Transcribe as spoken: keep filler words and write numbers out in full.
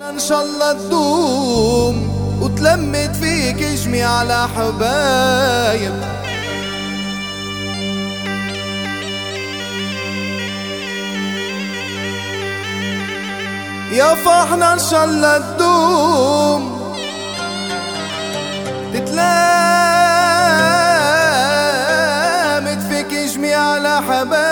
ان شاء الله تدوم وتلمت فيك جميع الحبايب. يا فرحنا ان شاء الله تدوم تتلامت فيك جميع الحبايب.